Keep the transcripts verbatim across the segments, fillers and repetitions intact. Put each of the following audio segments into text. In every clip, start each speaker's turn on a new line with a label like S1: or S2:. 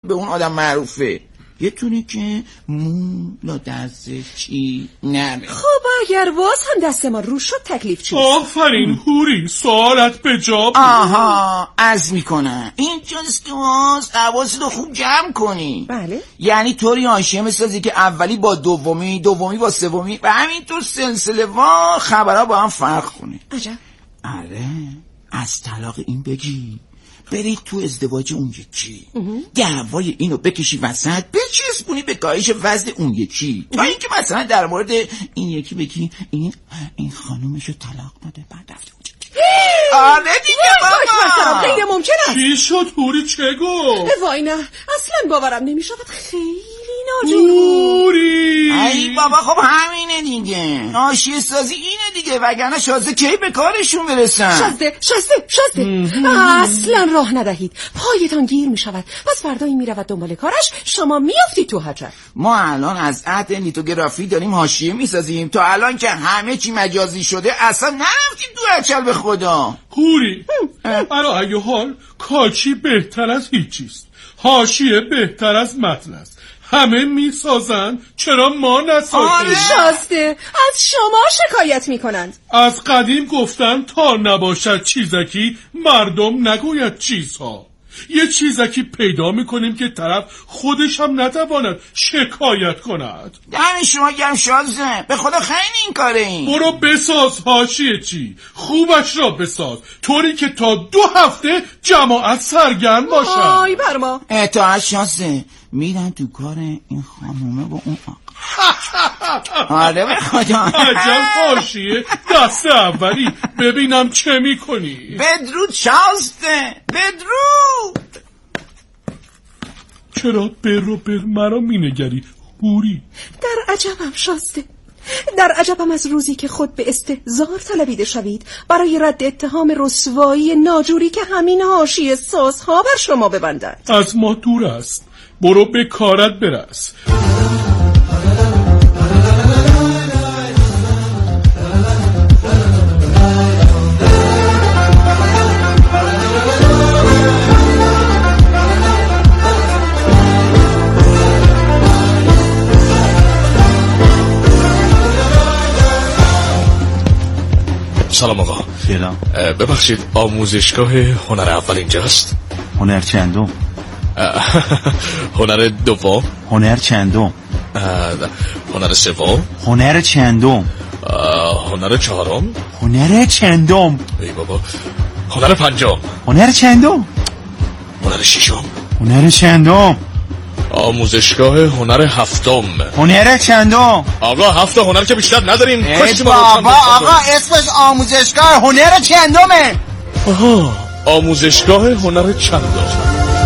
S1: به اون آدم معروفه. یه تونه که مولا دست چی نره.
S2: خب اگر باز هم دست ما رو شد تکلیف چیست؟
S3: آفرین هوری، سوالت به جا بود.
S1: آها عرض میکنم اینجاست که باز حواست رو خوب جمع کنی.
S2: بله.
S1: یعنی طوری حاشیه میسازی که اولی با دومی، دومی با سومی و همینطور سلسله وار خبرها با هم فرق کنه.
S2: عجب.
S1: آره از طلاق این بگی، برید تو ازدواج اون یکی، دعوای اینو بکشی وسط، بچسبونی به کاهش وزن اون یکی، تا اینکه مثلا در مورد این یکی بگی این این خانومشو طلاق داده بعد رفته اونجا. آره دیگه بابا
S2: غیر ممکن است.
S3: چی شد هوری؟ چه گفت؟
S2: وای نه اصلا باورم نمیشود، خیلی ناجور.
S3: هوری
S1: ای بابا خب همینه دیگه، حاشیه سازی اینه دیگه، وگرنه شازده کی به کارشون برسن.
S2: شازده شازده شازده اصلا راه ندهید، پایتان گیر میشود، پس فردایی میرود دنبال کارش، شما میافتید تو حجر.
S1: ما الان از عهد لیتوگرافی داریم حاشیه میسازیم، تا الان که همه چی مجازی شده اصلا نرفتیم تو حجر. به خدا
S3: هوری، برای ای حال کاچی بهتر از هیچیست، حاشیه بهتر از متن است. همه میسازن، چرا ما نسازیم؟
S2: شازده از شما شکایت میکنند.
S3: از قدیم گفتن تا نباشد چیزکی مردم نگوید چیزها. یه چیزکی پیدا میکنیم که طرف خودش هم نتواند شکایت کند.
S1: دهن شما گرم شازده، به خدا خیلی این کاره این.
S3: برو بساز حاشیه چی، خوبش را بساز، طوری که تا دو هفته جماعت سرگرم باشن.
S2: آی بر ما.
S1: اطاعت شازده، میرن تو کار این خانومه با اون آقا. آره به خدا.
S3: عجب حاشیه دست اولی، ببینم چه میکنی.
S1: بدرود شازده، بدرود.
S3: چرا بر رو بر مرا مینگری هوری؟
S2: در عجبم شازده، در عجبم از روزی که خود به استهزار طلبیده شوید برای رد اتهام رسوایی ناجوری که همین حاشیه سازها بر شما ببندند.
S3: از ما دور است، برو به کارت برس. سلام آقا.
S4: سلام.
S3: ببخشید آموزشگاه هنر اول اینجاست؟
S4: هنر چندم؟
S3: هنر دوم؟
S4: هنر چندم؟
S3: هنر سوم؟
S4: هنر چندم؟
S3: هنر چهارم؟
S4: هنر چندم؟
S3: ای بابا. هنر پنجم؟
S4: هنر چندم؟
S3: هنر ششم؟
S4: هنر چندم؟
S3: آموزشگاه هنر هفتم.
S4: هنر چندم؟
S3: آقا هفت هنر که بیشتر نداریم.
S1: ای بابا آقا اسمش آموزشگاه هنر چندمه.
S3: آها آموزشگاه هنر چندم.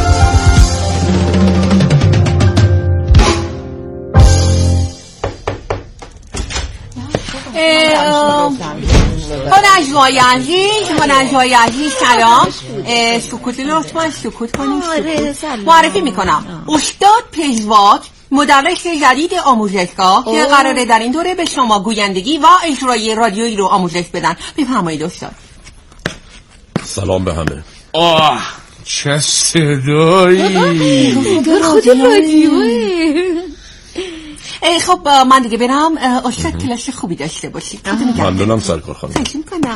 S5: هنرجوهای عزیز، هنرجوهای عزیز سلام. سکوت لطفا سکوت کنید. معرفی میکنم استاد پژواک، مدرس جدید آموزشگاه که قراره در این دوره به شما گویندگی و اجرای رادیویی رو آموزش بدن. بفرمایید استاد.
S3: سلام به همه. آه چه صدایی.
S2: خود رادیوه.
S5: خب من دیگه برم. استاد کلاس خوبی داشته باشید.
S3: ممنونم سرکار خانم.
S5: خواهش میکنم.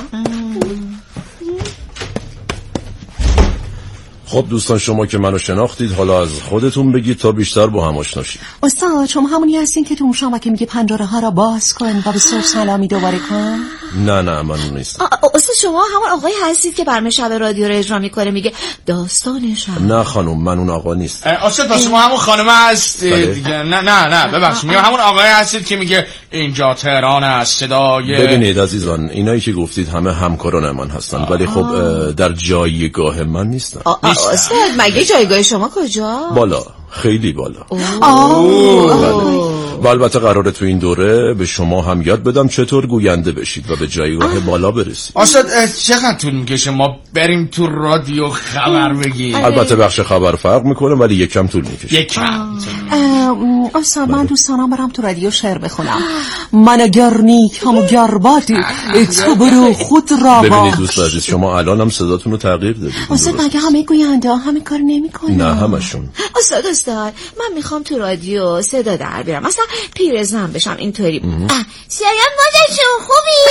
S3: خب دوستان شما که منو شناختید، حالا از خودتون بگید تا بیشتر با هم آشنا شیم.
S5: استاد شما همونی هستین که تو اون شما که میگه پنجره ها را باز کن و به صبح سلامی دوباره کن؟
S3: نه نه من اون نیستم.
S6: استاد شما همون آقای هستید که برنامه شب رادیو رو اجرا میکنه میگه داستان شب؟
S3: نه خانم من اون آقا نیستم.
S7: استاد پس شما همون خانم هستید دیگه؟ نه نه نه ببخشید، میگم همون آقای هستید که میگه اینجا تهران است صدای.
S3: ببینید عزیزان، اینایی که گفتید همه همکاران من هستن، ولی خب در جایگاه من نیستن.
S6: استاد مگه جایگاه شما کجا؟
S3: بالا، خیلی بالا.
S6: آه.
S3: و البته قراره تو این دوره به شما هم یاد بدم چطور گوینده بشید و به جایگاه آه. بالا برسید.
S7: استاد چقدر طول میکشه ما بریم تو رادیو خبر بگیم؟
S3: البته بخش خبر فرق میکنه ولی یکم طول میکشه.
S7: یکم.
S5: استاد من دوستانم برم تو رادیو شعر بخونم. من اگر نیکم و گربادی تو برو خود را باش.
S3: ببینید دوست عزیز، شما الان هم صداتون رو تغییر دادید.
S5: استاد مگه همه گوینده ها همه کار نمیکنن؟
S3: نه همشون.
S6: استاد استاد من میخوام تو رادیو صدا در بیارم، مثلا پیرزن بشم اینطوری. شاید مادرشون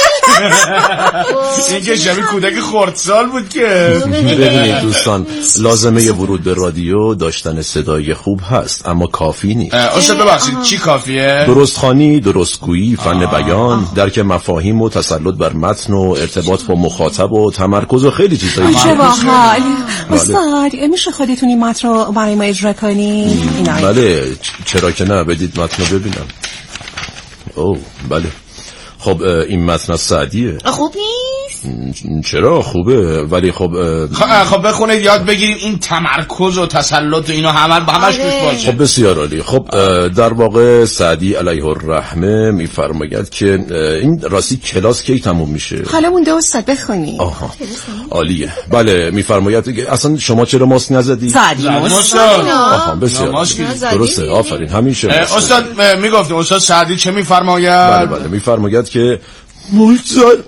S6: خوبی؟
S7: این که شبیه کودک خردسال بود که.
S8: ببینید دوستان، لازمه ورود به رادیو داشتن صدای خوب هست اما کافی نیست.
S7: استاد ببخشید چی کافیه؟
S8: درستخوانی، درستگویی، فن بیان، درک مفاهیم و تسلط بر متن و ارتباط با مخاطب و تمرکز و خیلی چیزایی.
S2: چه باحال. استاد میشه خودتون این متن رو برای ما اجرا کنی؟
S8: بله چرا که نه، بدید متن رو ببینم. اوه بله. خب این متن از سعدیه.
S6: خوب نیست؟
S8: چرا خوبه ولی خب
S7: خب بخونید یاد بگیریم این تمرکز و تسلط و اینو همه همش توش باشه.
S8: خب بسیار عالی. خب در واقع سعدی علیه الرحمه میفرماید که این راستی کلاس کی تموم میشه؟
S2: حالا مونده استاد بخونی.
S8: آها عالیه. بله میفرماید اصلا شما چرا ماسک نزدی؟
S5: سعدی
S7: استاد.
S8: آها بسیار درسته آفرین همیشه.
S7: استاد میگفتیم استاد سعدی چه میفرماید؟
S8: بله بله میفرماید که ملکزاده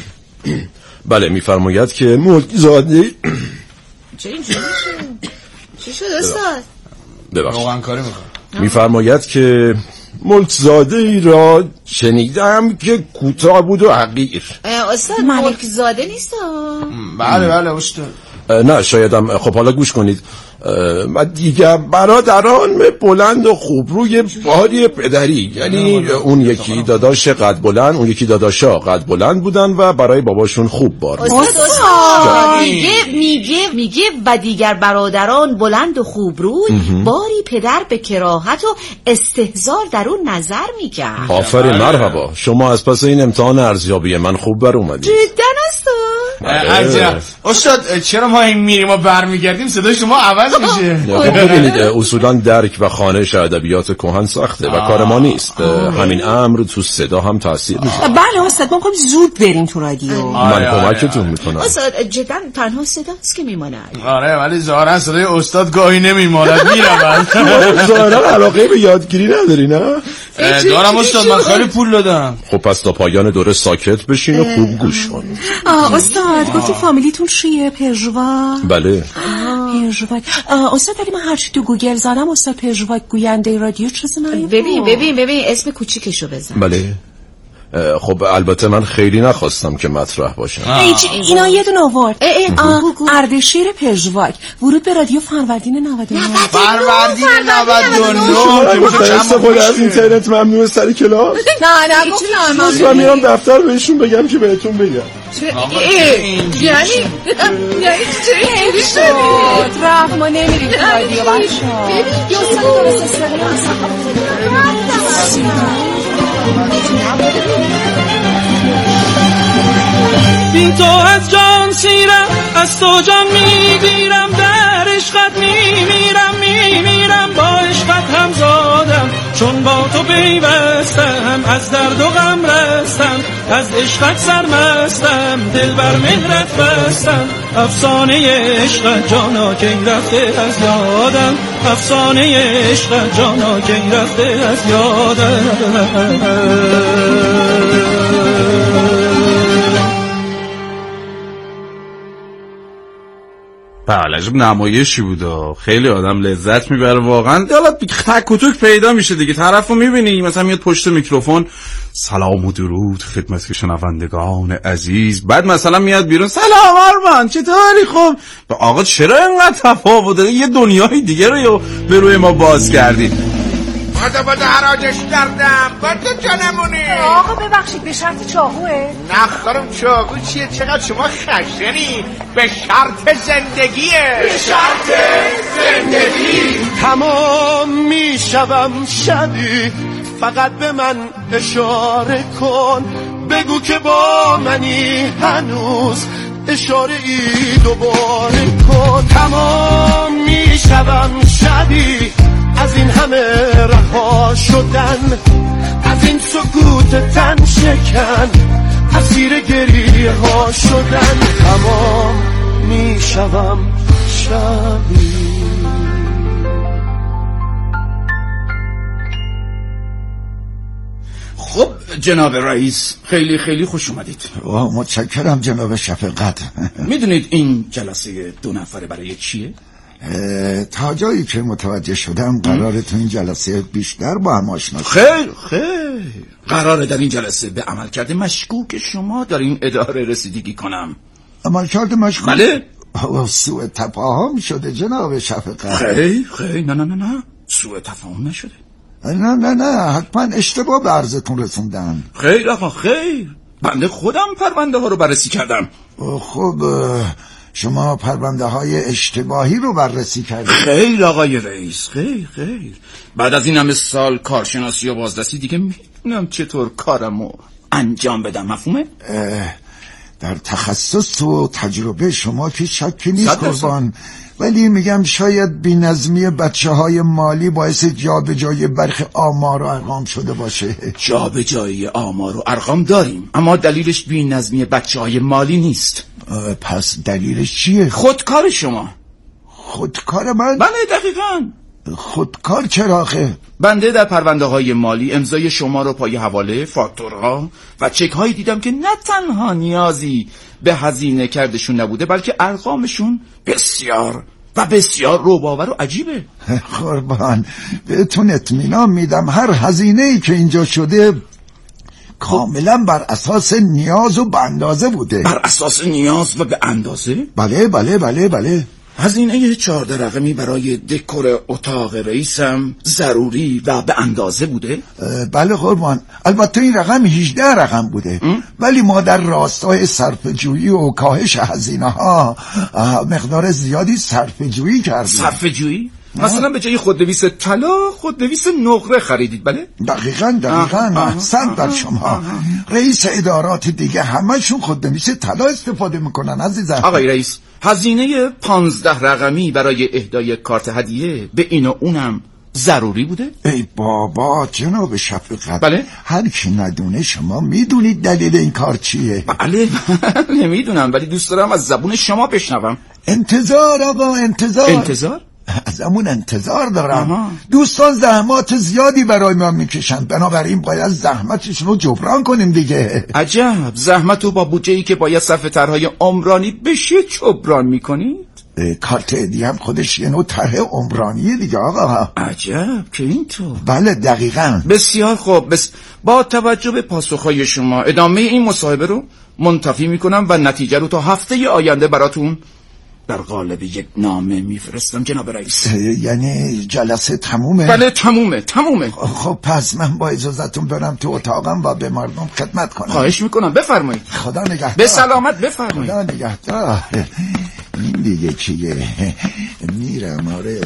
S8: بله میفرماید که ملکزاده
S6: چه اینجوری چی شد استاد؟
S8: ببخشید
S7: روغن کاری میکنه.
S8: میفرماید که ملکزاده ای را شنیدم که کوتاه بود و حقیر.
S6: استاد ملکزاده نیست؟
S7: بله بله استاد.
S8: نه شایدم. خب حالا گوش کنید. و دیگر برادران بلند و خوب روی باری پدری، یعنی اون یکی داداش قد بلند، اون یکی داداشا قد بلند بودن و برای باباشون خوب بار
S6: بود. میگه میگه میگه و دیگر برادران بلند و خوب روی باری پدر به کراهت و استهزار در اون نظر میکرد.
S8: آفرین مرحبا. شما از پس این امتحان ارزیابی من خوب بر اومدید.
S6: جدا استاد.
S7: عجب. استاد چرا ما این میریم و برمیگردیم صدای شما عوض میشه؟
S8: ببینید اصولا درک و خوانش ادبیات کهن سخته و کار ما نیست. همین امر تو صدا هم تاثیر میذاره.
S2: بله استاد ما می‌خوایم زود بریم تو رادیو.
S8: من کمکتون میکنم.
S6: استاد جدا تنها صداست که میمونه.
S7: آره ولی ظاهرا صدای استاد گاهی نمیماند میرود.
S8: ظاهرا علاقه به یادگیری نداری نه؟
S7: دارم استاد من خیلی پول دادم.
S8: خب پس تا پایان دوره ساکت بشین و خوب گوش کن.
S2: استاد گفتی فامیلیتون چیه؟ پژواک؟
S8: بله
S2: پژواک. استاد ولی من هرچی تو گوگل زدم استاد پژواک گوینده رادیو چیزی نیومد.
S6: ببین ببین ببین اسم کوچیکشو بزن.
S8: بله خب البته من خیلی نخواستم که مطرح باشم.
S2: اینا یه دونه آورد. اردشیر پژواک ورود به رادیو فروردین نود و نه.
S7: فروردین نود و نه
S8: که استفاده از اینترنت ممنوعه سر کلاس؟
S2: نه نه گفتم
S8: من میرم دفتر بهشون بگم که بهتون بگم.
S2: یعنی یعنی چه اینجوری شد؟ رفت ما نمیریم رادیو بچه‌ها. یه سال درست استفاده
S9: بین تو از جان سیرم، از تو جان میگیرم، در عشقت میمیرم میمیرم، با عشقت هم زادم، چون با تو پیوستم، از درد و غم رستم، از عشقت سرمستم، دل بر مهرت بستم، افسانه عشقت جانا کی رفته از یادم، افسانه عشقت جانا کی رفته از یادم.
S10: بله عجب نمایشی بوده، خیلی آدم لذت میبره واقعا. حالا تک و توک پیدا میشه دیگه، طرفو میبینی مثلا میاد پشت میکروفون سلام و درود خدمت شنوندگان عزیز، بعد مثلا میاد بیرون سلام آرمان چطوری خوب. آقا چرا اینقدر تفاوت داره؟ یه دنیای دیگه رو به روی ما باز کردید.
S7: بادا بادا حراجش کردم بادا جانمونی.
S2: آقا ببخشید به شرط چاقوه؟
S7: نه خانم چاقو چیه؟ چقدر شما خشنی. به شرط زندگیه. به شرط زندگی.
S11: تمام میشوم شبی فقط به من اشاره کن، بگو که با منی هنوز، اشاره ای دوباره کن. تمام میشوم شبی از این همه رها شدن، از این سکوت تن شکن، اسیر گریه ها شدن. تمام میشوم شبی.
S1: خب جناب رئیس خیلی خیلی خوش اومدید.
S12: متشکرم جناب شفقت.
S1: میدونید این جلسه دو نفره برای چیه؟
S12: تا جایی که متوجه شدم قراره تو این جلسه بیشتر با هم آشنا شد.
S1: خیر خیر قراره در این جلسه به عملکرد مشکوک شما در این اداره رسیدگی کنم.
S12: عملکرد مشکوک؟
S1: بله.
S12: سوء تفاهم شده جناب شفقت.
S1: خیر خیر نه نه نه نه سوء تفاهم نشده.
S12: نه نه نه حتما اشتباه به عرضتون رسوندن.
S1: خیر آقا خیر، بنده خودم پرونده ها رو بررسی کردم.
S12: خب شما پرونده های اشتباهی رو بررسی کردید؟
S1: خیر آقای رئیس خیر خیر. بعد از این همه سال کارشناسی و بازرسی دیگه میدونم چطور کارمو انجام بدم. مفهومه؟
S12: در تخصص و تجربه شما که شکی نیست قربان، ولی میگم شاید بی‌نظمی بچه های مالی باعث جابجایی برخی آمار و ارقام شده باشه.
S1: جابجایی آمار و ارقام داریم، اما دلیلش بی‌نظمی بچه های مالی نیست.
S12: پس دلیلش چیه؟
S1: خودکار شما.
S12: خودکار من؟
S1: بله دقیقاً.
S12: خودکار چراخه؟
S1: بنده در پرونده های مالی امضای شما رو پای حواله، فاکتورها و چک هایی دیدم که نه تنها نیازی به هزینه کردشون نبوده بلکه ارقامشون بسیار و بسیار رباور و عجیبه.
S12: قربان بهتون اطمینان میدم هر هزینه‌ای که اینجا شده کاملا بر اساس نیاز و به اندازه بوده.
S1: بر اساس نیاز و به اندازه؟
S12: بله بله بله بله.
S1: هزینه چهارده رقمی برای دکور اتاق رئیسم ضروری و به اندازه بوده؟
S12: بله قربان، البته این رقم هجده رقم بوده ام؟ ولی ما در راستای صرفه‌جویی و کاهش هزینه ها مقدار زیادی صرفه‌جویی کردیم.
S1: صرفه‌جویی؟ مثلا به جای خودنویس طلا خودنویس نقره خریدید؟ بله
S12: دقیقاً دقیقاً. احسن بر شما. رئیس ادارات دیگه همشون خودنویس طلا استفاده میکنن عزیزم.
S1: آقای رئیس هزینه پانزده رقمی برای اهدای کارت هدیه به این و اونم ضروری بوده؟
S12: ای بابا جناب شفقت،
S1: بله
S12: هر کی ندونه شما میدونید دلیل این کار چیه؟
S1: بله نمیدونم ولی دوست دارم از زبون شما بشنوم.
S12: انتظار آقا انتظار.
S1: انتظار؟
S12: ازمون انتظار دارم.
S1: آها.
S12: دوستان زحمات زیادی برای ما میکشن، بنابراین باید زحمتشون رو جبران کنیم دیگه.
S1: عجب، زحمت رو با بودجه‌ای که باید صرف طرح‌های عمرانی بشه جبران میکنید؟
S12: کارت هدیه هم خودش یه نوع طرح عمرانیه دیگه آقا.
S1: عجب که اینطور.
S12: بله دقیقاً.
S1: بسیار خوب. بس با توجه به پاسخهای شما ادامه این مصاحبه رو منتفی میکنم و نتیجه رو تا هفته آینده براتون در قالب یک نامه میفرستم جناب رئیس.
S12: یعنی جلسه تمومه؟
S1: بله تمومه تمومه.
S12: خب پس من با اجازتون برم تو اتاقم و به مردم خدمت کنم.
S1: خواهش میکنم بفرمایید.
S12: خدا نگهدار.
S1: به سلامت بفرمایید.
S12: خدا نگهدار. این دیگه چیه؟ میرم. آره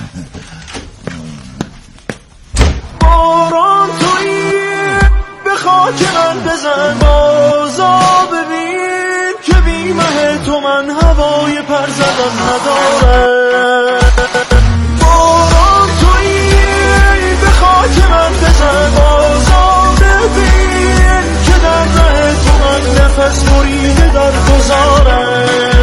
S11: باران تویی به خاک من بزن، بازا ببین که بی مه تو من هوای پر زدن ندارم. باران تویی به خاک من بزن، بازا ببین که در ره تو من نفس بریده در گذارم.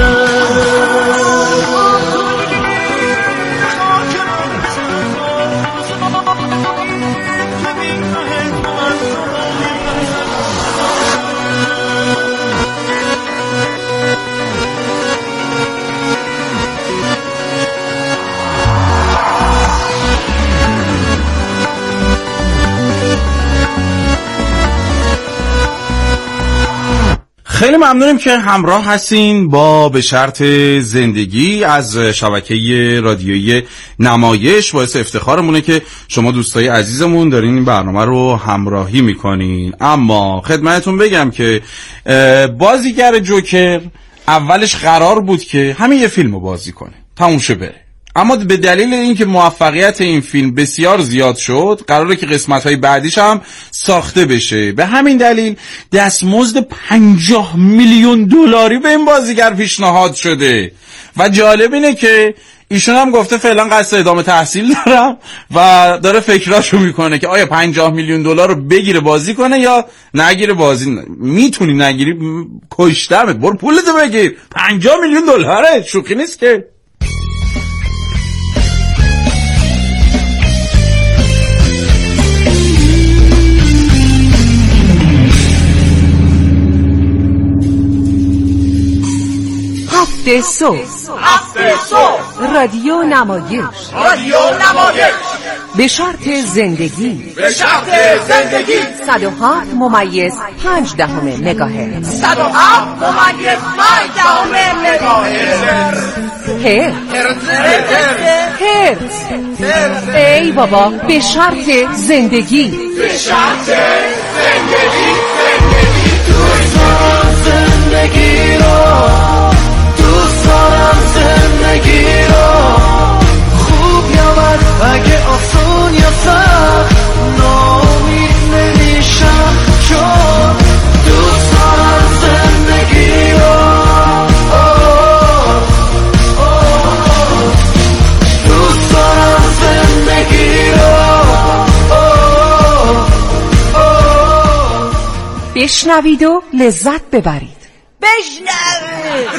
S10: خیلی ممنونیم که همراه هستین با به شرط زندگی از شبکه رادیویی نمایش. باعث افتخارمونه که شما دوستای عزیزمون دارین این برنامه رو همراهی میکنین. اما خدمتتون بگم که بازیگر جوکر اولش قرار بود که همین یه فیلم رو بازی کنه تموم شه بره، اما به دلیل اینکه موفقیت این فیلم بسیار زیاد شد قراره که قسمت‌های بعدیش هم ساخته بشه. به همین دلیل دستمزد پنجاه میلیون دلاری به این بازیگر پیشنهاد شده و جالب اینه که ایشون هم گفته فعلا قصد ادامه تحصیل دارم و داره فکراشو میکنه که آیا پنجاه میلیون دلار رو بگیره بازی کنه یا نگیره بازی. میتونی نگیری کشتمت، برو پولتو بگیر. پنجاه میلیون دلاره، شوخی نیست که.
S2: هفته صبح
S7: هفت صبح.
S2: رادیو نمایش.
S7: رادیو نمایش
S2: به شرط زندگی.
S7: به شرط زندگی.
S2: صد و هفت ممیز پنج دهم مگاهرتز.
S7: صد و هفت ممیز پنج دهم مگاهرتز.
S2: هرتز. هرتز. ای بابا به شرط زندگی.
S7: به شرط زندگی. زندگی دوست دارم زندگی رو، دوست دارم زندگی رو، خوب یا بد، اگه آسون یا سخت، ناامید نمیشم چون دوست دارم زندگی رو. دوست دارم زندگی رو.
S2: بشنوید و لذت ببرید.
S6: بشنوید.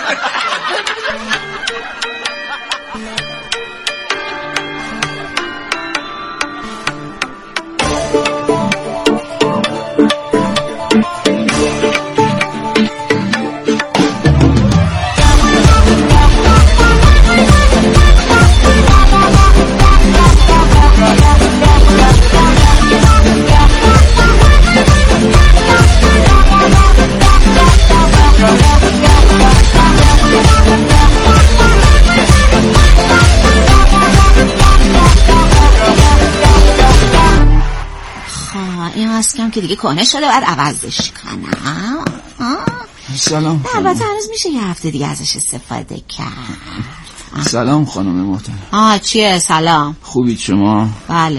S6: این ماسکم که دیگه کهنه شده، باید عوضش کنم.
S1: سلام.
S6: البته هنوز میشه یه هفته دیگه ازش استفاده کرد.
S1: سلام خانم محترم.
S6: آه چیه؟ سلام.
S1: خوبید شما؟
S6: بله.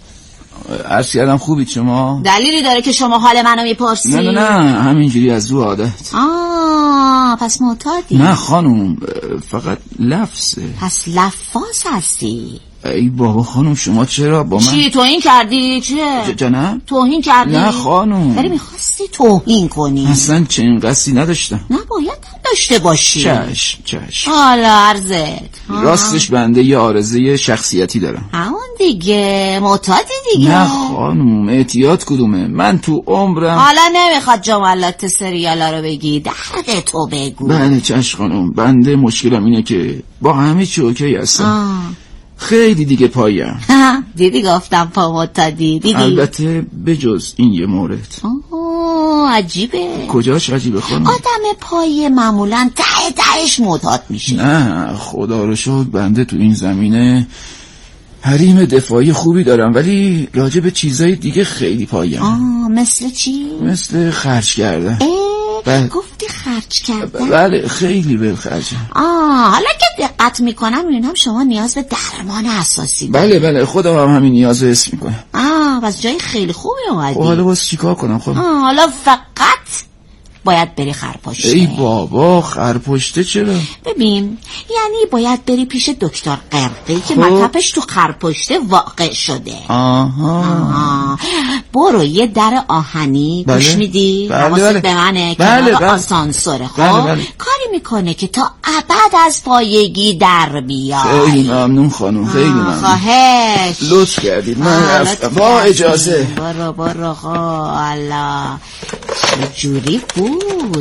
S1: عرض کردم خوبید شما؟
S6: دلیلی داره که شما حال منو میپرسی؟
S1: نه نه نه همینجوری از رو عادت.
S6: آه پس معتادی؟
S1: نه خانم فقط لفظه.
S6: پس لفاظ هستی؟
S1: ای بابا خانم شما چرا با من
S6: چی توهین کردی؟ چیه؟
S1: جانم؟
S6: توهین کردی؟
S1: نه خانم.
S6: داری میخواستی توهین کنی؟
S1: اصلا چنین قصدی نداشتم.
S6: نباید داشته باشی.
S1: چشم چشم.
S6: حالا عرضت
S1: راستش بنده یه آرزه شخصیتی دارم.
S6: همون دیگه معتادی دیگه.
S1: نه خانم احتیاط کدومه؟ من تو عمرم
S6: حالا نمیخواد جملات سریالا رو بگی، درد تو بگو.
S1: بله چشم خانم. بنده مشکلم اینه که با همه چی اوکی هستم، خیلی دیگه پایم.
S6: دیدی گفتم پا معتادی؟ دیدی؟
S1: البته بجز این یه مورد.
S6: اوه عجیبه.
S1: کجاش عجیبه خانم؟
S6: آدم پای معمولا ته تهش معتاد میشه.
S1: نه خدا رو شکر بنده تو این زمینه حریم دفاعی خوبی دارم، ولی راجع به چیزای دیگه خیلی پایم.
S6: آه مثل چی؟
S1: مثل خرج کردن.
S6: بله. گفتی خرج کردن؟
S1: بله خیلی بالخرجه.
S6: آه حالا که دقت میکنم میبینم شما نیاز به درمان اساسی داری.
S1: بله بله خودم هم همین نیاز رو حس میکنم.
S6: آه بس جای خیلی خوبی اومدی.
S1: خب حالا باز چیکار کنم خودم؟
S6: آه حالا فقط باید بری خرپشته.
S1: ای بابا خرپشته چرا؟
S6: ببین یعنی باید بری پیش دکتر قرقی که مطبش تو خرپشته واقع شده.
S1: آها
S6: آها برو یه در آهنی
S1: بله.
S6: گوش میدی؟
S1: بله
S6: حواست
S1: بله.
S6: به منه که
S1: بله بله.
S6: آسانسوره خب
S1: بله بله.
S6: کاری میکنه که تا ابد از پایگی در بیای.
S1: خیلی ممنون خانم خیلی ممنون.
S6: خواهش
S1: لطف کردید من رفتم با اجازه.
S6: برو برو خالا چجوری بود؟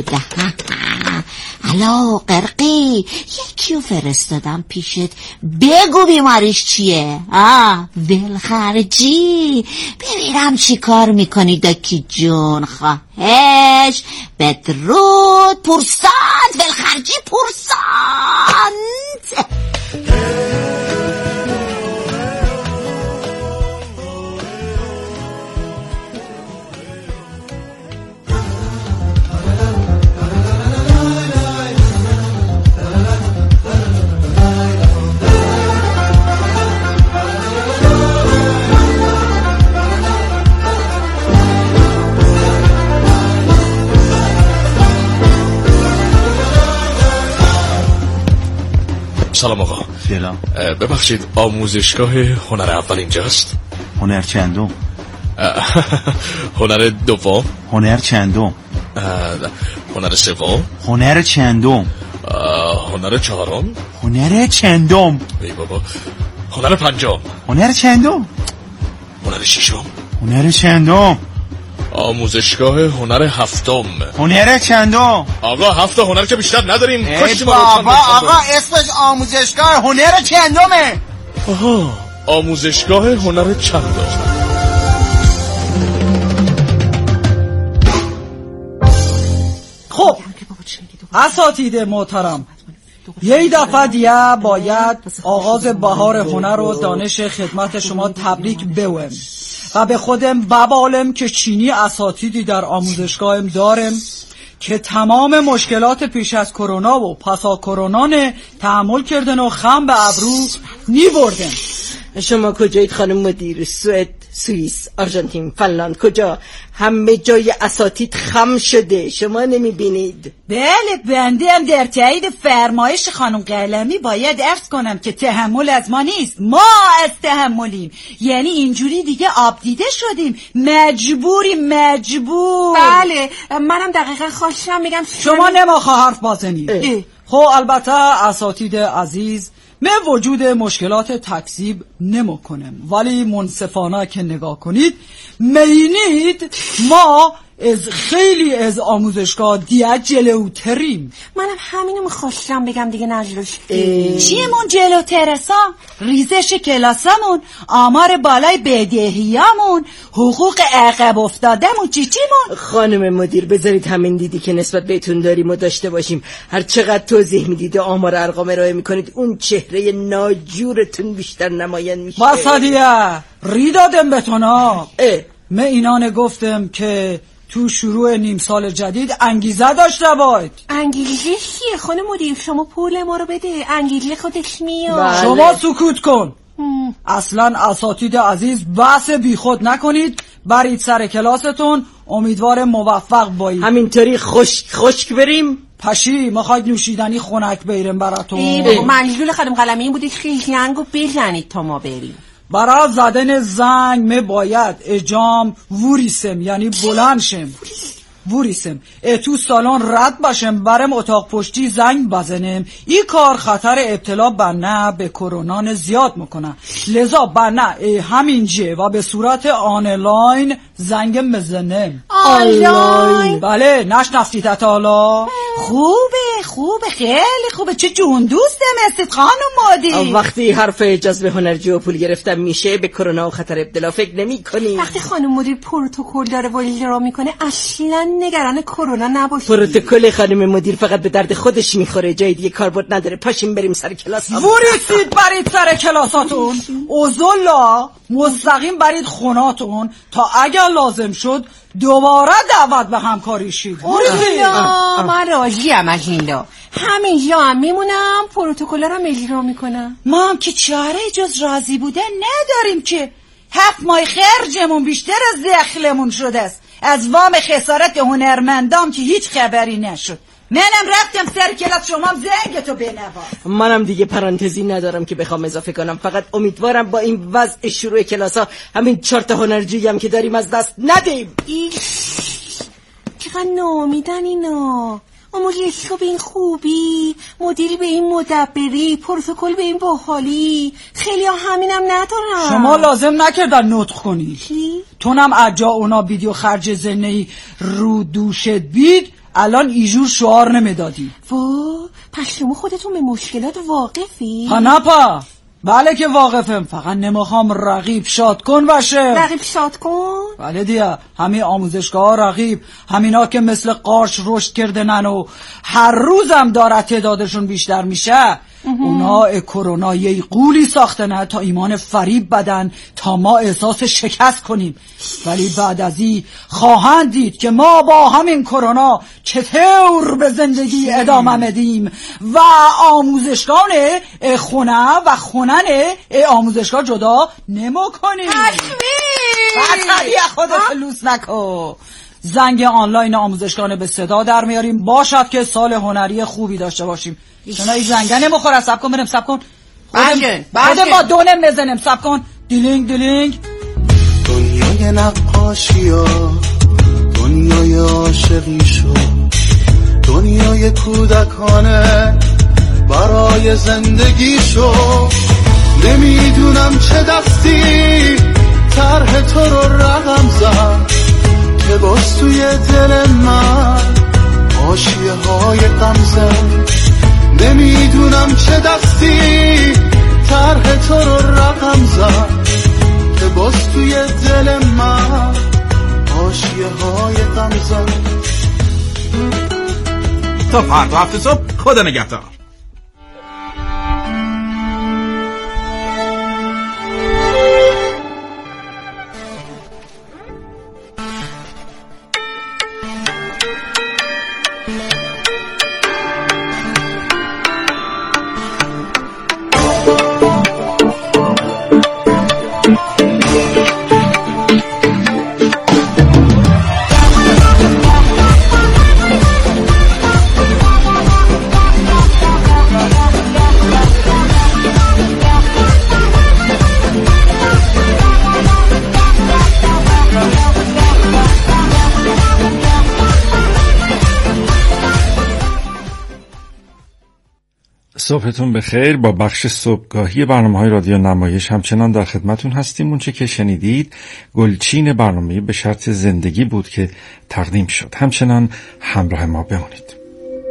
S6: الا قرقی یکی رو فرستادم پیشت، بگو بیماریش چیه؟ آه ولخرجی، ببینم چی کار میکنی دکی جون. خواهش بدرود پرسانت ولخرجی پرسانت.
S13: سلام آقا.
S4: سلام.
S13: ببخشید آموزشگاه هنر اول اینجاست؟
S4: هنر چندم؟
S13: هنر دوم؟
S4: هنر چندم؟
S13: هنر سوم؟
S4: هنر چندم؟
S13: هنر چهارم؟
S4: هنر چندم؟
S13: ای بابا هنر پنجم؟
S4: هنر چندم؟
S13: هنر ششم؟
S4: هنر چندم؟
S13: آموزشگاه هنر هفتم.
S4: هنر چندم؟
S13: آقا هفت هنر که بیشتر نداریم.
S4: ای بابا آقا اسمش آموزشگاه هنر چندمه.
S13: آها آموزشگاه هنر چندم.
S14: خب اساتید محترم، یه دفعه دیگه باید آغاز بهار هنر و دانش خدمت شما تبریک بگم و به خودم ببالم که چینی اساتیدی در آموزشگاهم دارم که تمام مشکلات پیش از کرونا و پسا کرونا تحمل کردن و خم به ابرو نی بردن.
S2: شما کجایید خانم مدیر؟ سوئد، سوئیس، آرژانتین، فنلاند، کجا؟ همه جای اساتید خم شده، شما نمیبینید؟
S6: بله بنده هم در تایید فرمایش خانم قلمی باید عرض کنم که تحمل از ما نیست، ما از تحملیم. یعنی اینجوری دیگه آب دیده شدیم، مجبوریم مجبور.
S5: بله منم دقیقا خواستم میگم
S14: شما نما حرف بازنید. خب البته اساتید عزیز من وجود مشکلات تکذیب نمی کنم، ولی منصفانه که نگاه کنید میینید ما از خیلی از آموزشگاه دیگه جلوتریم.
S5: منم همینو میخواستم بگم دیگه نجلوش.
S6: چیمون جلوترسا؟ ریزش کلاسمون، آمار بالای بدهیامون، حقوق عقب افتادمون، چی چیمون؟
S2: خانم مدیر بذارید همین دیدی که نسبت بهتون داریم و داشته باشیم. هر چقدر توضیح میدید و آمار ارقام ارائه میکنید اون چهره ناجورتون بیشتر نمایان میشه.
S14: بسادیه ری دادم بتونا. من اینانه گفتم که تو شروع نیم سال جدید انگیزه داشته باید.
S5: انگیزه چیه خانم مدیر؟ شما پول ما رو بده، انگیزه خودش میاد.
S14: بله. شما سکوت کن. هم. اصلا اساتید عزیز بحث بی خود نکنید، برید سر کلاستون، امیدوار موفق بایید.
S2: همینطوری خشک خشک بریم؟
S14: پشی مخواید نوشیدنی خنک بیرم براتون؟
S5: منظور خانم قلمی این بوده که زنگو بزنید تا ما بریم.
S14: برای زدن زنگ می باید اجام ووریسم، یعنی بلند شم ووریسم تو سالن رد باشم، برم اتاق پشتی زنگ بزنم. این کار خطر ابتلا بنه به کرونا زیاد میکنه، لذا بنه همینجه و به صورت آنلاین زنگ بزنم.
S5: آنلاین؟
S14: بله نشنفتید تا حالا؟
S6: خوبه خوبه خیلی خوبه. چه جون دوستم استید خانم مادی.
S2: وقتی حرف جذب هنرجو و پول گرفتن میشه به کرونا و خطر ابتلا فکر نمی کنی.
S5: وقتی خانم مدیر پروتکل داره و اجرا میکنه اصلا نگران کرونا نباشید.
S2: پروتکل خانم مدیر فقط به درد خودش میخوره، جای دیگه کاربرد نداره. پاشیم بریم سر کلاس.
S14: وریسید برید سر کلاساتون، اوزولا مستقیم برید خوناتون تا اگر لازم شد دوباره دعوت به همکاری شید.
S5: اولا من راضیم از این لا، همینجا هم میمونم، پروتکل رو اجرا میکنم.
S6: ما هم که چاره جز راضی بودن نداریم که هفت ماه خرجمون بیشتر از دخلمون شده است از وام خسارت هنرمندام که هیچ خبری نشد. منم رفتم سر کلاس، شما هم زنگتو بنواز.
S2: منم دیگه پرانتزی ندارم که بخوام اضافه کنم، فقط امیدوارم با این وضع شروع کلاسا همین چهار تا هنرجویی هم که داریم از دست ندیم.
S5: چقدر ناامیدن اینا. آموزشگاه به این خوبی، مدیری به این مدبری، پروتکل به این باحالی، خیلی ها همینم ندارم.
S14: شما لازم نکردن نطق کنی. تونم اجا اونا ویدیو خرج زنهی رو دوشت بید الان ایجور شعار نمیدادی.
S5: وا پس شما خودتون به مشکلات واقفی؟
S14: ها نپا بله که واقفم، فقط نمیخوام رقیب شاد کن باشه.
S5: رقیب شاد کن؟
S14: بله دیگه همه آموزشگاه ها رقیب، همینا که مثل قارچ رشد کردنن و هر روزم داره تعدادشون بیشتر میشه. اونا کرونا یه قولی ساختنه تا ایمان فریب بدن تا ما احساس شکست کنیم، ولی بعد از این خواهند دید که ما با همین کرونا چطور به زندگی ادامه میدیم و آموزشگاه خونه و خونن آموزشگاه جدا نمو کنیم.
S6: حشمی
S14: خودت لوس نکن. زنگ آنلاین آموزشگاه به صدا در میاریم، باشد که سال هنری خوبی داشته باشیم. چنا این زنگه نمیخوره. سب کن بریم سب کن
S6: بجن
S14: بجن با دونم بزنیم. سب کن دیلینگ دیلینگ.
S11: دنیای نقاشی ها، دنیای عاشقی شو، دنیای کودکانه برای زندگی شو. نمیدونم چه دستی طرح تو رو رقم زد که با توی دل من حاشیه های غمزه، نمیدونم چه دستی طرح تو رو رقم زد که باز توی دل من حاشیه های غمزه.
S10: تا فردا هفته صبح، خدا نگهدار.
S15: صبحتون بخیر. با بخش صبحگاهی برنامه‌های رادیو نمایش همچنان در خدمتون هستیم. اونچه که شنیدید گلچین برنامه به شرط زندگی بود که تقدیم شد. همچنان همراه ما بمونید.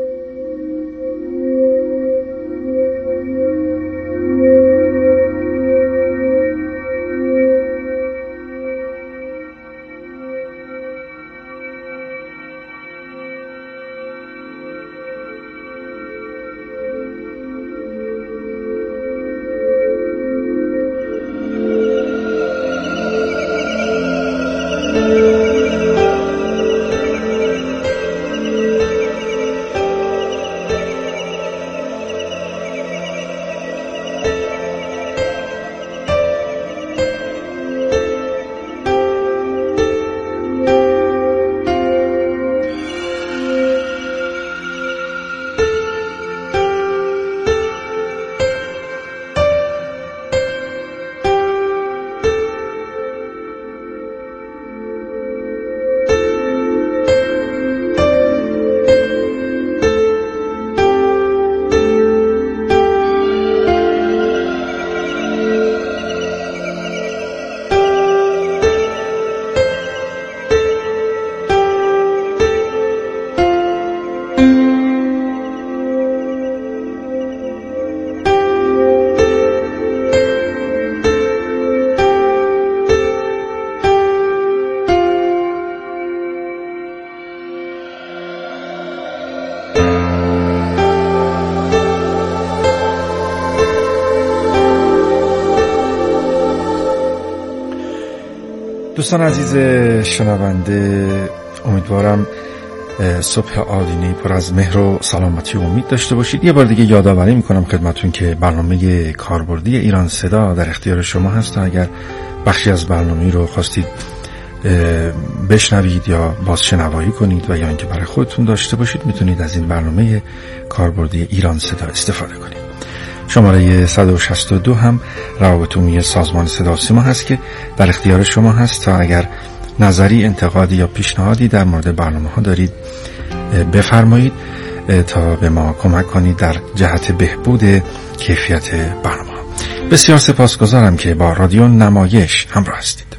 S15: دوستان عزیز شنونده، امیدوارم صبح آدینه‌ای پر از مهر و سلامتی و امید داشته باشید. یه بار دیگه یادآوری میکنم خدمتون که برنامه کاربردی ایران صدا در اختیار شما هست. اگر بخشی از برنامه رو خواستید بشنوید یا بازشنوایی کنید و یا اینکه برای خودتون داشته باشید، میتونید از این برنامه کاربردی ایران صدا استفاده کنید. شماره صد و شصت و دو هم روابط عمومی سازمان صدا و سیما هست که در اختیار شما هست تا اگر نظری، انتقادی یا پیشنهادی در مورد برنامه ها دارید بفرمایید تا به ما کمک کنید در جهت بهبود کیفیت برنامه ها. بسیار سپاسگزارم که با رادیو نمایش همراه هستید.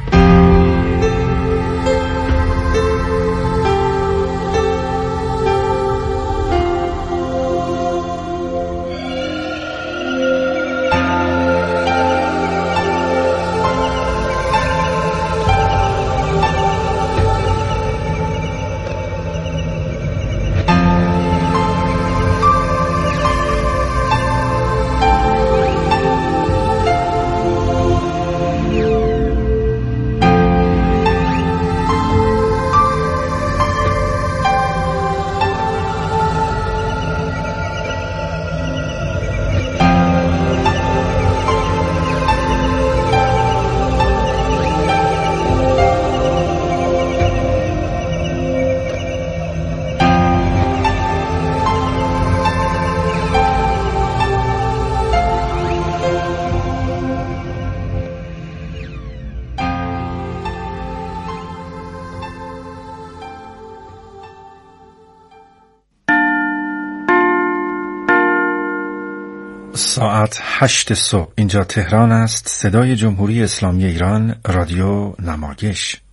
S15: ساعت هشت صبح اینجا تهران است. صدای جمهوری اسلامی ایران، رادیو نمایش.